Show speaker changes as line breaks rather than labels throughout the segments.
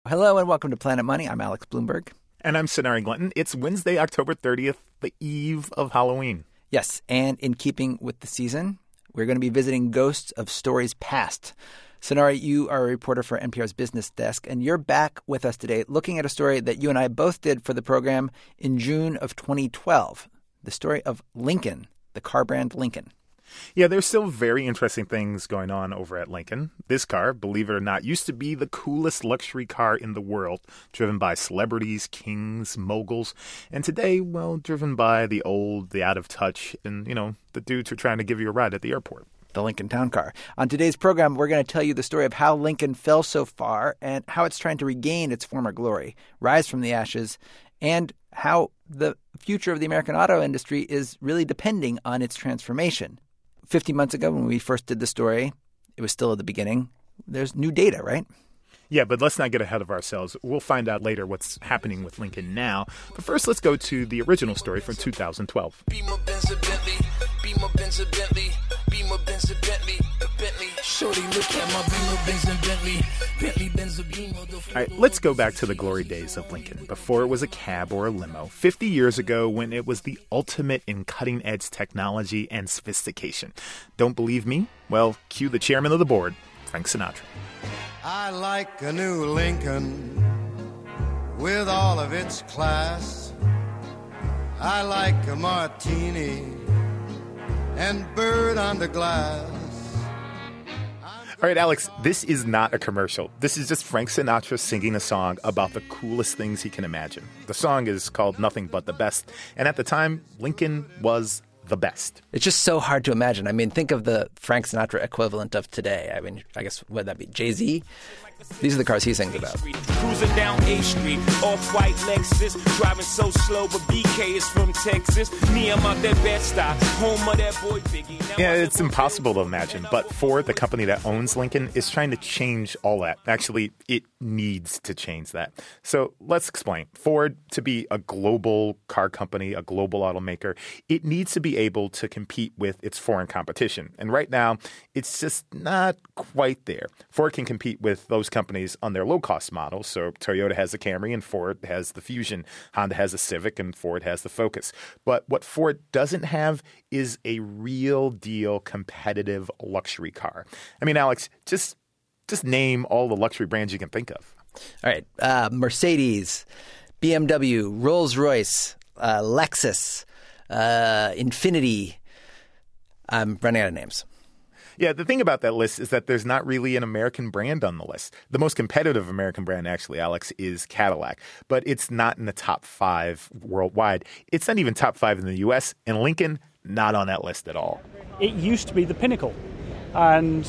Hello and welcome to Planet Money. I'm Alex Bloomberg.
And I'm Sonari Glinton. It's Wednesday, October 30th, the eve of Halloween.
Yes, and in keeping with the season, we're going to be visiting ghosts of stories past. Sonari, you are a reporter for NPR's Business Desk, and you're back with us today looking at a story that you and I both did for the program in June of 2012, the story of Lincoln, the car brand Lincoln.
Yeah, there's still very interesting things going on over at Lincoln. This car, believe it or not, used to be the coolest luxury car in the world, driven by celebrities, kings, moguls, and today, well, driven by the old, the out of touch, and, the dudes who are trying to give you a ride at the airport.
The Lincoln Town Car. On today's program, we're going to tell you the story of how Lincoln fell so far and how it's trying to regain its former glory, rise from the ashes, and how the future of the American auto industry is really depending on its transformation. 50 months ago, when we first did the story, it was still at the beginning. There's new data, right?
Yeah, but let's not get ahead of ourselves. We'll find out later what's happening with Lincoln now. But first, let's go to the original story from 2012.
Beamer, Benz, a Bentley. Beamer, Benz, a Bentley. Beamer, Benz, a Bentley. Bentley. Shorty, look at my Beamer, Benz, and Bentley. Bentley, Benz, a Beamer.
All right, let's go back to the glory days of Lincoln, before it was a cab or a limo, 50 years ago when it was the ultimate in cutting-edge technology and sophistication. Don't believe me? Well, cue the chairman of the board, Frank Sinatra.
I like a new Lincoln with all of its class. I like a martini and bird under glass.
All right, Alex, this is not a commercial. This is just Frank Sinatra singing a song about the coolest things he can imagine. The song is called Nothing But the Best, and at the time, Lincoln was the best.
It's just so hard to imagine. I mean, think of the Frank Sinatra equivalent of today. I mean, I guess, would that be Jay-Z? These are the cars he sings about.
Cruising down A Street, off-white Lexus, driving so slow, but BK is from Texas. Me, I'm out that Bed-Stuy, home of that boy Biggie.
Yeah, it's impossible to imagine, but Ford, the company that owns Lincoln, is trying to change all that. Actually, it needs to change that. So let's explain. Ford, to be a global car company, a global automaker, it needs to be able to compete with its foreign competition. And right now, it's just not quite there. Ford can compete with those companies on their low-cost models. So Toyota has the Camry and Ford has the Fusion. Honda has the Civic and Ford has the Focus. But what Ford doesn't have is a real deal competitive luxury car. I mean, Alex, just name all the luxury brands you can think of.
All right. Mercedes, BMW, Rolls-Royce, Lexus, Infiniti. I'm running out of names.
Yeah, the thing about that list is that there's not really an American brand on the list. The most competitive American brand, actually, Alex, is Cadillac. But it's not in the top 5 worldwide. It's not even top 5 in the U.S. And Lincoln, not on that list at all.
It used to be the pinnacle. And,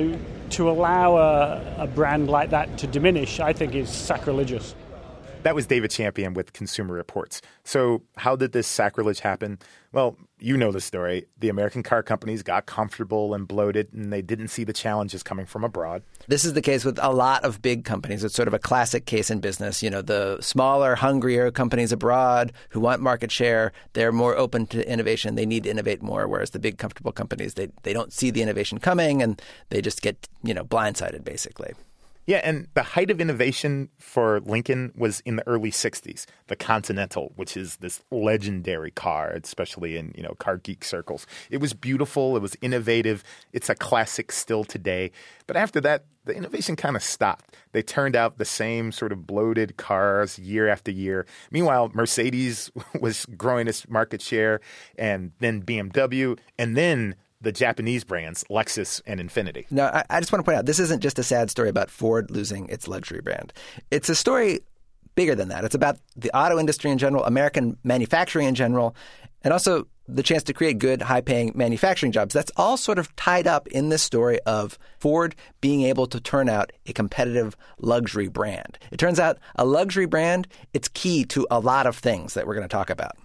to allow a brand like that to diminish, I think is sacrilegious.
That was David Champion with Consumer Reports. So how did this sacrilege happen? Well, you know the story. The American car companies got comfortable and bloated, and they didn't see the challenges coming from abroad.
This is the case with a lot of big companies. It's sort of a classic case in business. The smaller, hungrier companies abroad who want market share, they're more open to innovation. They need to innovate more, whereas the big, comfortable companies, they don't see the innovation coming, and they just get, blindsided, basically.
Yeah, and the height of innovation for Lincoln was in the early 60s. The Continental, which is this legendary car, especially in, car geek circles. It was beautiful. It was innovative. It's a classic still today. But after that, the innovation kind of stopped. They turned out the same sort of bloated cars year after year. Meanwhile, Mercedes was growing its market share, and then BMW, and then the Japanese brands, Lexus and Infiniti.
Now, I just want to point out, this isn't just a sad story about Ford losing its luxury brand. It's a story bigger than that. It's about the auto industry in general, American manufacturing in general, and also the chance to create good, high-paying manufacturing jobs. That's all sort of tied up in this story of Ford being able to turn out a competitive luxury brand. It turns out a luxury brand, it's key to a lot of things that we're going to talk about.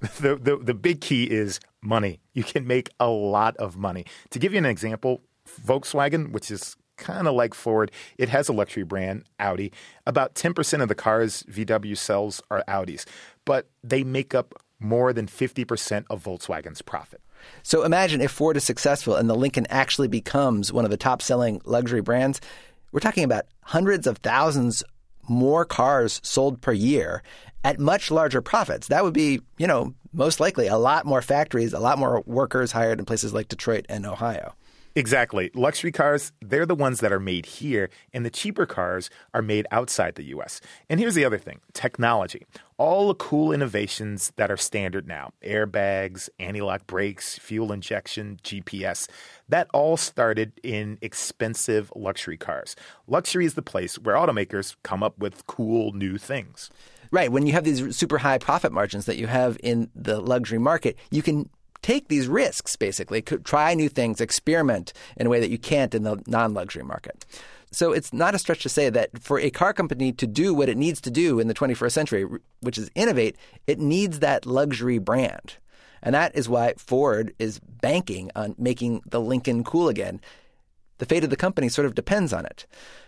The big key is money. You can make a lot of money. To give you an example, Volkswagen, which is kind of like Ford, it has a luxury brand, Audi. About 10% of the cars VW sells are Audis, but they make up more than 50% of Volkswagen's profit.
So imagine if Ford is successful and the Lincoln actually becomes one of the top-selling luxury brands. We're talking about hundreds of thousands more cars sold per year at much larger profits. That would be, most likely a lot more factories, a lot more workers hired in places like Detroit and Ohio.
Exactly. Luxury cars, they're the ones that are made here, and the cheaper cars are made outside the U.S. And here's the other thing, technology. All the cool innovations that are standard now, airbags, anti-lock brakes, fuel injection, GPS, that all started in expensive luxury cars. Luxury is the place where automakers come up with cool new things.
Right. When you have these super high profit margins that you have in the luxury market, you can take these risks, basically, try new things, experiment in a way that you can't in the non-luxury market. So it's not a stretch to say that for a car company to do what it needs to do in the 21st century, which is innovate, it needs that luxury brand. And that is why Ford is banking on making the Lincoln cool again. The fate of the company sort of depends on it.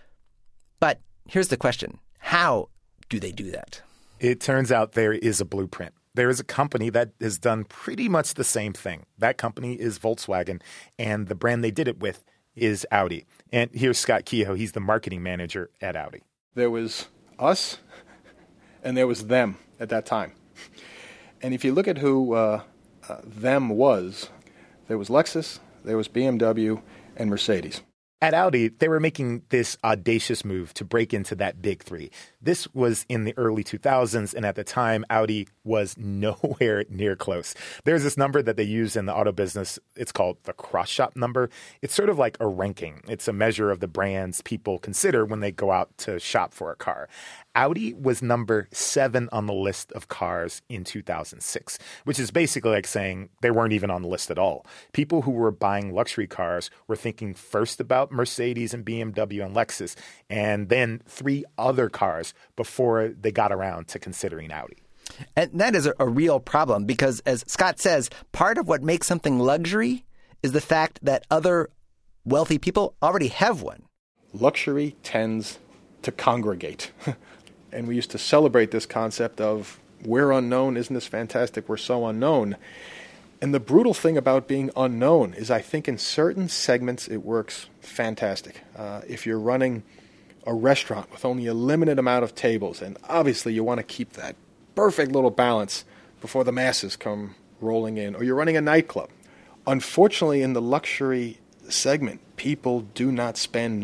But here's the question. How do they do that?
It turns out there is a blueprint. There is a company that has done pretty much the same thing. That company is Volkswagen, and the brand they did it with is Audi. And here's Scott Kehoe. He's the marketing manager at Audi.
There was us, and there was them at that time. And if you look at who them was, there was Lexus, there was BMW, and Mercedes.
At Audi, they were making this audacious move to break into that big three. This was in the early 2000s, and at the time, Audi was nowhere near close. There's this number that they use in the auto business. It's called the cross-shop number. It's sort of like a ranking. It's a measure of the brands people consider when they go out to shop for a car. Audi was number 7 on the list of cars in 2006, which is basically like saying they weren't even on the list at all. People who were buying luxury cars were thinking first about Mercedes and BMW and Lexus, and then 3 other cars before they got around to considering Audi.
And that is a real problem because, as Scott says, part of what makes something luxury is the fact that other wealthy people already have one.
Luxury tends to congregate. And we used to celebrate this concept of we're unknown, isn't this fantastic, we're so unknown. And the brutal thing about being unknown is I think in certain segments it works fantastic. If you're running a restaurant with only a limited amount of tables, and obviously you want to keep that perfect little balance before the masses come rolling in, or you're running a nightclub. Unfortunately, in the luxury segment, people do not spend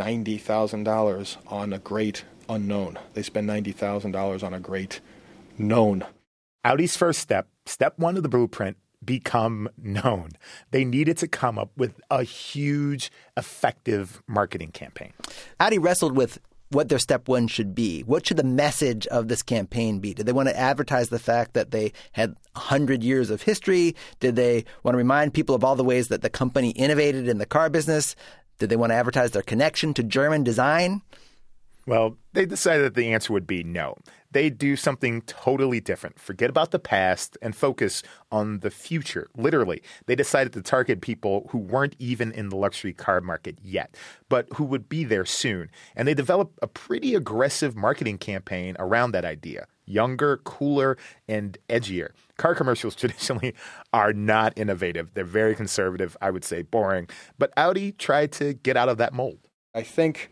$90,000 on a great unknown. They spend $90,000 on a great known.
Audi's first step 1 of the blueprint, become known. They needed to come up with a huge, effective marketing campaign.
Audi wrestled with what their step 1 should be. What should the message of this campaign be? Did they want to advertise the fact that they had 100 years of history? Did they want to remind people of all the ways that the company innovated in the car business? Did they want to advertise their connection to German design?
Well, they decided that the answer would be no. They'd do something totally different. Forget about the past and focus on the future. Literally, they decided to target people who weren't even in the luxury car market yet, but who would be there soon. And they developed a pretty aggressive marketing campaign around that idea. Younger, cooler, and edgier. Car commercials traditionally are not innovative. They're very conservative, I would say boring. But Audi tried to get out of that mold.
I think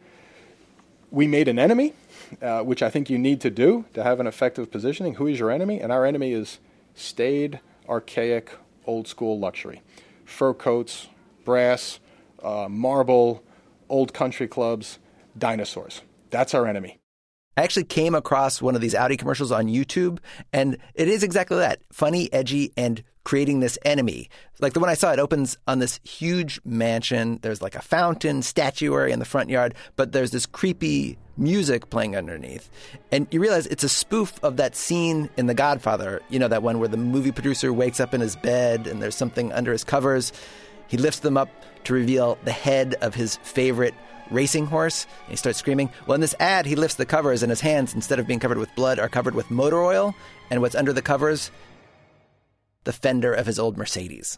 we made an enemy, which I think you need to do to have an effective positioning. Who is your enemy? And our enemy is staid, archaic, old-school luxury. Fur coats, brass, marble, old country clubs, dinosaurs. That's our enemy.
I actually came across one of these Audi commercials on YouTube, and it is exactly that. Funny, edgy, and creating this enemy. Like the one I saw, it opens on this huge mansion. There's like a fountain, statuary in the front yard, but there's this creepy music playing underneath. And you realize it's a spoof of that scene in The Godfather, you know, that one where the movie producer wakes up in his bed and there's something under his covers. He lifts them up to reveal the head of his favorite racing horse, and he starts screaming. Well, in this ad, he lifts the covers, and his hands, instead of being covered with blood, are covered with motor oil. And what's under the covers? The fender of his old Mercedes.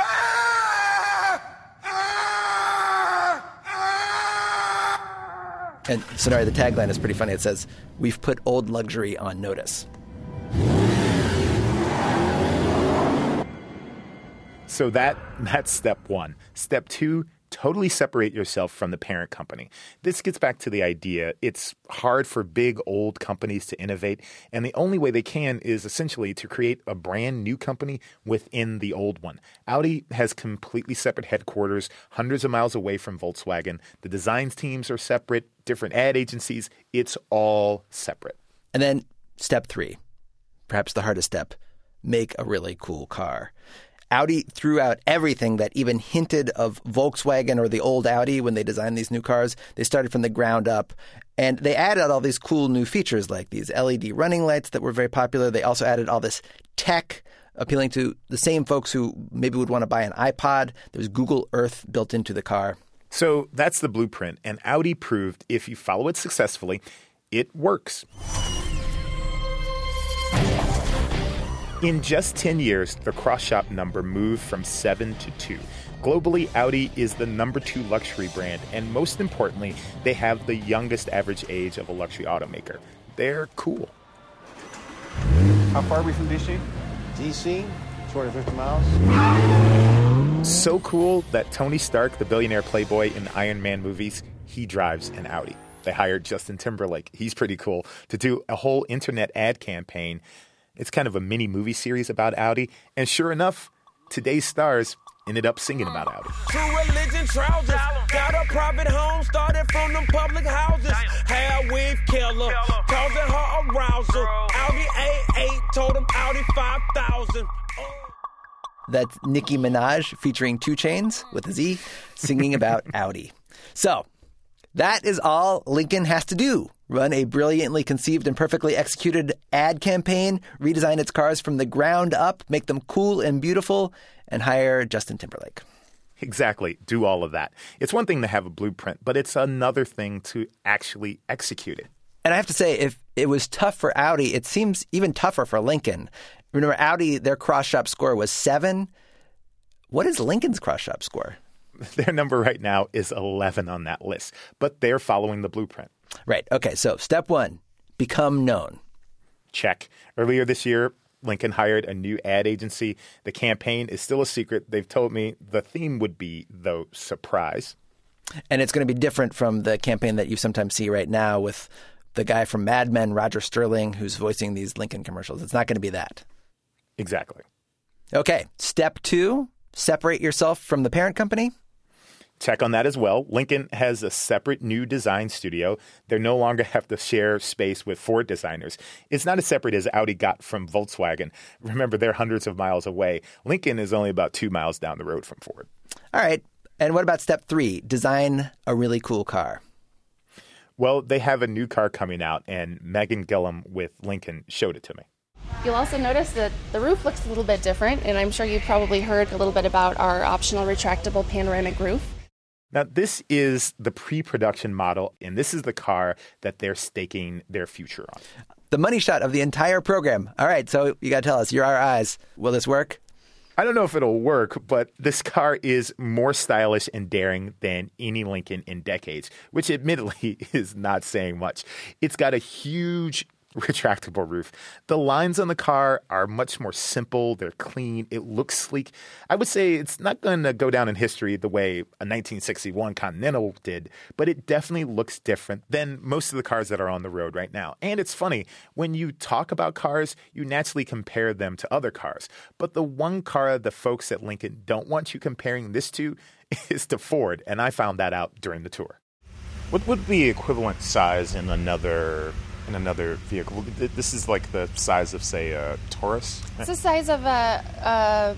And Sonari, the tagline is pretty funny. It says, "We've put old luxury on notice."
So that's step 1. Step 2, Totally separate yourself from the parent company. This gets back to the idea it's hard for big old companies to innovate, and the only way they can is essentially to create a brand new company within the old one. Audi has completely separate headquarters, hundreds of miles away from Volkswagen. The design teams are separate, different ad agencies. It's all separate.
And then step 3, perhaps the hardest step, make a really cool car. Audi threw out everything that even hinted of Volkswagen or the old Audi when they designed these new cars. They started from the ground up, and they added all these cool new features like these LED running lights that were very popular. They also added all this tech appealing to the same folks who maybe would want to buy an iPod. There's Google Earth built into the car.
So that's the blueprint, and Audi proved if you follow it successfully, it works. In just 10 years, the cross-shop number moved from 7 to 2. Globally, Audi is the number 2 luxury brand, and most importantly, they have the youngest average age of a luxury automaker. They're cool.
How far are we from DC?
DC, 250 miles.
So cool that Tony Stark, the billionaire playboy in the Iron Man movies, he drives an Audi. They hired Justin Timberlake, he's pretty cool, to do a whole internet ad campaign. It's kind of a mini movie series about Audi. And sure enough, today's stars ended up singing about Audi.
True religion trousers. Got a private home, started from them public houses. Hair weave killer, causing her arousal. Audi A8, told him Audi 5000.
That's Nicki Minaj featuring 2 Chainz with a Z singing about Audi. So that is all Lincoln has to do. Run a brilliantly conceived and perfectly executed ad campaign, redesign its cars from the ground up, make them cool and beautiful, and hire Justin Timberlake.
Exactly. Do all of that. It's one thing to have a blueprint, but it's another thing to actually execute it.
And I have to say, if it was tough for Audi, it seems even tougher for Lincoln. Remember, Audi, their cross-shop score was 7. What is Lincoln's cross-shop score?
Their number right now is 11 on that list, but they're following the blueprint.
Right. Okay. So step 1, become known.
Check. Earlier this year, Lincoln hired a new ad agency. The campaign is still a secret. They've told me the theme would be, though, surprise.
And it's going to be different from the campaign that you sometimes see right now with the guy from Mad Men, Roger Sterling, who's voicing these Lincoln commercials. It's not going to be that.
Exactly.
Okay. Step 2, separate yourself from the parent company.
Check on that as well. Lincoln has a separate new design studio. They no longer have to share space with Ford designers. It's not as separate as Audi got from Volkswagen. Remember, they're hundreds of miles away. Lincoln is only about 2 miles down the road from Ford.
All right. And what about step 3, design a really cool car?
Well, they have a new car coming out, and Megan Gillum with Lincoln showed it to me.
You'll also notice that the roof looks a little bit different, and I'm sure you've probably heard a little bit about our optional retractable panoramic roof.
Now, this is the pre-production model, and this is the car that they're staking their future on.
The money shot of the entire program. All right, so you got to tell us, you're our eyes. Will this work?
I don't know if it'll work, but this car is more stylish and daring than any Lincoln in decades, which admittedly is not saying much. It's got a huge retractable roof. The lines on the car are much more simple. They're clean. It looks sleek. I would say it's not going to go down in history the way a 1961 Continental did, but it definitely looks different than most of the cars that are on the road right now. And it's funny, when you talk about cars, you naturally compare them to other cars. But the one car the folks at Lincoln don't want you comparing this to is to Ford, and I found that out during the tour. What would be the equivalent size in another vehicle? This is like the size of, say, a Taurus.
It's the size of a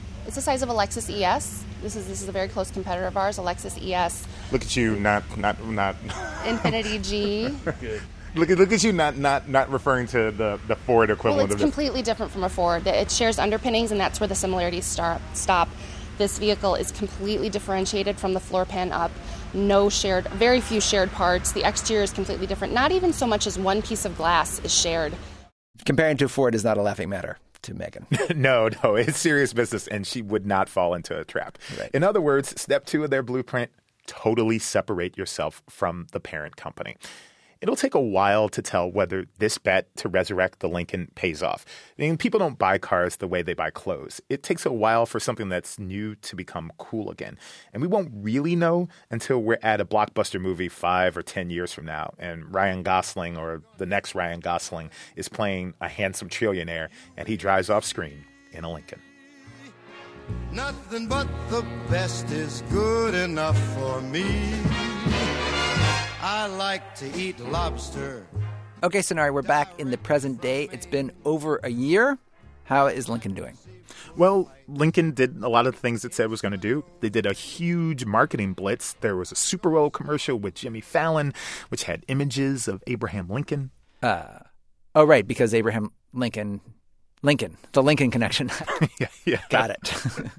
Lexus ES. This is a very close competitor of ours, a Lexus ES.
Look at you, not
Infiniti G.
Look at you, not referring to the Ford equivalent.
Well, it's
of this.
completely different from a Ford. It shares underpinnings, and that's where the similarities stop. This vehicle is completely differentiated from the floor pan up. Very few shared parts. The exterior is completely different. Not even so much as one piece of glass is shared.
Comparing to Ford is not a laughing matter to Megan.
No, it's serious business, and she would not fall into a trap.
Right.
In other words, step 2 of their blueprint, totally separate yourself from the parent company. It'll take a while to tell whether this bet to resurrect the Lincoln pays off. I mean, people don't buy cars the way they buy clothes. It takes a while for something that's new to become cool again. And we won't really know until we're at a blockbuster movie 5 or 10 years from now, and Ryan Gosling or the next Ryan Gosling is playing a handsome trillionaire, and he drives off screen in a Lincoln.
Nothing but the best is good enough for me. I like to eat lobster.
Okay, Sonari, we're back in the present day. It's been over a year. How is Lincoln doing?
Well, Lincoln did a lot of the things it said it was going to do. They did a huge marketing blitz. There was a Super Bowl commercial with Jimmy Fallon, which had images of Abraham Lincoln.
Oh, right, because Abraham Lincoln, the Lincoln connection.
Yeah.
Got it.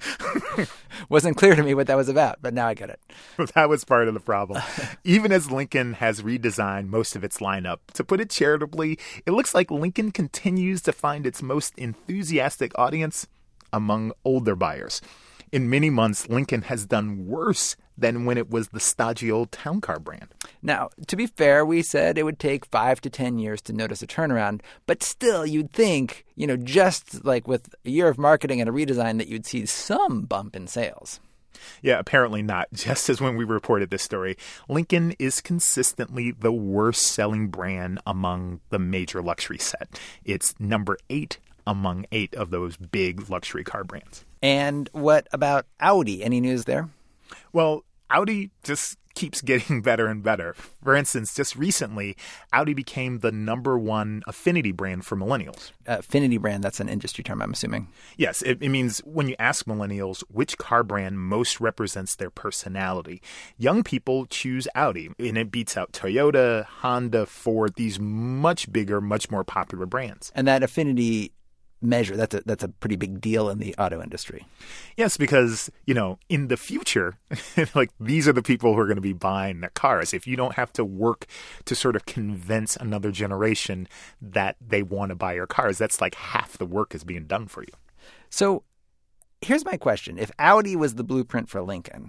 Wasn't clear to me what that was about, but now I get it.
That was part of the problem. Even as Lincoln has redesigned most of its lineup, to put it charitably, it looks like Lincoln continues to find its most enthusiastic audience among older buyers. In many months, Lincoln has done worse than when it was the stodgy old town car brand.
Now, to be fair, we said it would take 5 to 10 years to notice a turnaround, but still you'd think, just like with a year of marketing and a redesign, that you'd see some bump in sales.
Yeah, apparently not. Just as when we reported this story, Lincoln is consistently the worst-selling brand among the major luxury set. It's number 8 among 8 of those big luxury car brands.
And what about Audi? Any news there?
Well, Audi just keeps getting better and better. For instance, just recently, Audi became the number 1 affinity brand for millennials.
Affinity brand, that's an industry term, I'm assuming.
Yes, it means when you ask millennials which car brand most represents their personality, young people choose Audi, and it beats out Toyota, Honda, Ford, these much bigger, much more popular brands.
And that affinity measure, that's a pretty big deal in the auto industry.
Yes, because, in the future, these are the people who are going to be buying the cars. If you don't have to work to sort of convince another generation that they want to buy your cars, that's like half the work is being done for you.
So here's my question. If Audi was the blueprint for Lincoln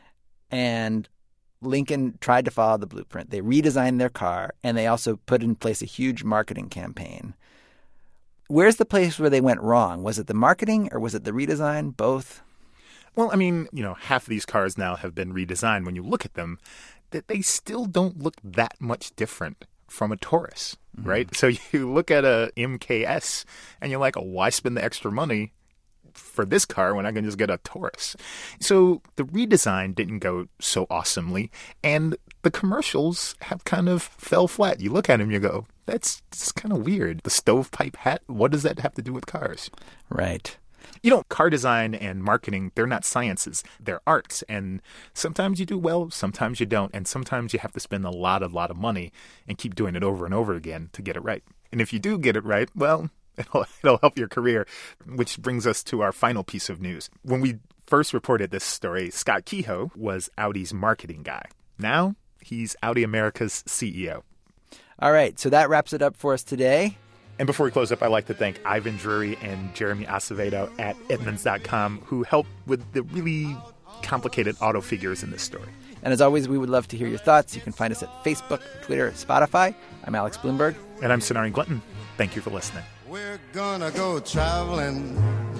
and Lincoln tried to follow the blueprint, they redesigned their car and they also put in place a huge marketing campaign, where's the place where they went wrong? Was it the marketing or was it the redesign? Both?
Well, I mean, half of these cars now have been redesigned. When you look at them, that they still don't look that much different from a Taurus, right? So you look at a MKS and you're like, why spend the extra money for this car when I can just get a Taurus? So the redesign didn't go so awesomely, and the commercials have kind of fell flat. You look at them, you go, that's kind of weird. The stovepipe hat, what does that have to do with cars?
Right.
Car design and marketing, they're not sciences. They're arts. And sometimes you do well, sometimes you don't. And sometimes you have to spend a lot of money and keep doing it over and over again to get it right. And if you do get it right, well, it'll help your career, which brings us to our final piece of news. When we first reported this story, Scott Kehoe was Audi's marketing guy. Now he's Audi America's CEO.
All right, so that wraps it up for us today.
And before we close up, I'd like to thank Ivan Drury and Jeremy Acevedo at Edmunds.com, who helped with the really complicated auto figures in this story.
And as always, we would love to hear your thoughts. You can find us at Facebook, Twitter, Spotify. I'm Alex Bloomberg.
And I'm Sonari Glinton. Thank you for listening.
We're gonna go traveling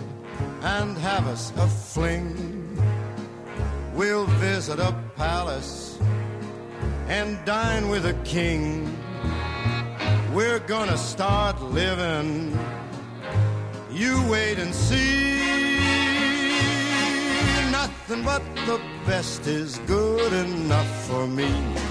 and have us a fling. We'll visit a palace and dine with a king. We're gonna start living. You wait and see. Nothing but the best is good enough for me.